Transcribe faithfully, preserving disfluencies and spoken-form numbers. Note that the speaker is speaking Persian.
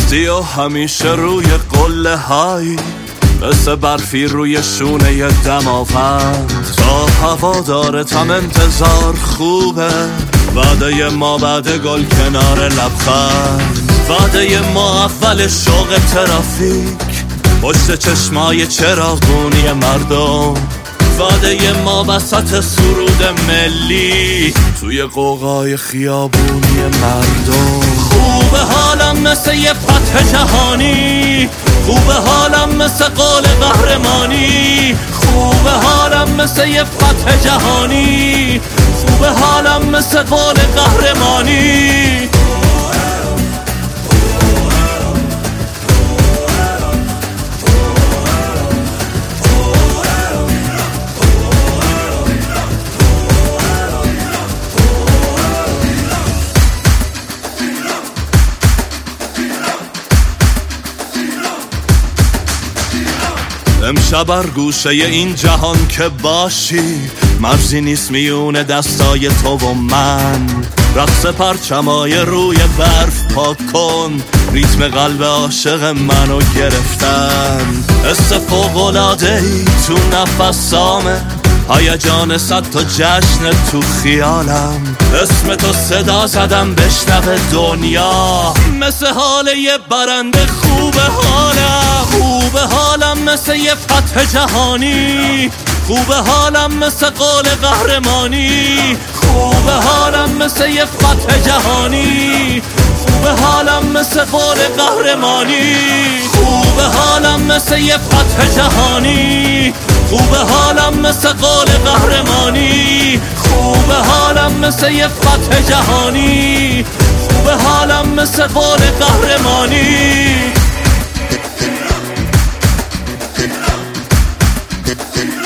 رفتی و همیشه روی قله های، مثل برفی روی شونه دماوند. تا هوا داره تم انتظار خوبه، وعده ما بعد گل کنار لبخند. وعده ما اول شوق ترافیک، پشت چشمای چراغونی مردم. وعده ما وسط سرود ملی، توی قوقای خیابونی مردم. خوبه حالم مثل یه فتح جهانی، خوبه حالم مثل قول قهرمانی. خوبه حالم مثل یه فتح جهانی، خوبه حالم مثل قول قهرمانی. امشب بر گوشه این جهان که باشی، مرزی نیست میونه دستای تو و من. رقص پرچمای روی برف پاک کن، ریتم قلب عاشق منو گرفتن. حس فوق‌العاده‌ای تو نفسامه، هیجان صد تا جشن تو خیالم. اسم تو صدا زدم بشنوه دنیا، مثل حال یه برنده. خوبه حالم، خوبه حالم مثل یه فتح جهانی، خوبه حالم مثل قول قهرمانی. خوبه حالم مثل یه فتح جهانی، خوبه حالم مثل قول قهرمانی. خوبه حالم مثل یه فتح جهانی، خوبه حالم مثل قول قهرمانی. خوبه حالم مثل یه فتح جهانی، خوبه حالم مثل قول قهرمانی.